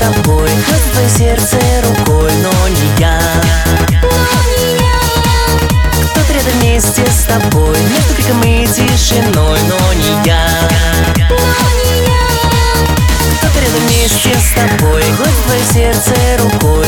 тобой, гладит твое сердце рукой, но не я. Кто-то рядом вместе с тобой, между криком и тишиной, но не я. Кто-то рядом вместе с тобой, гладит твое сердце рукой.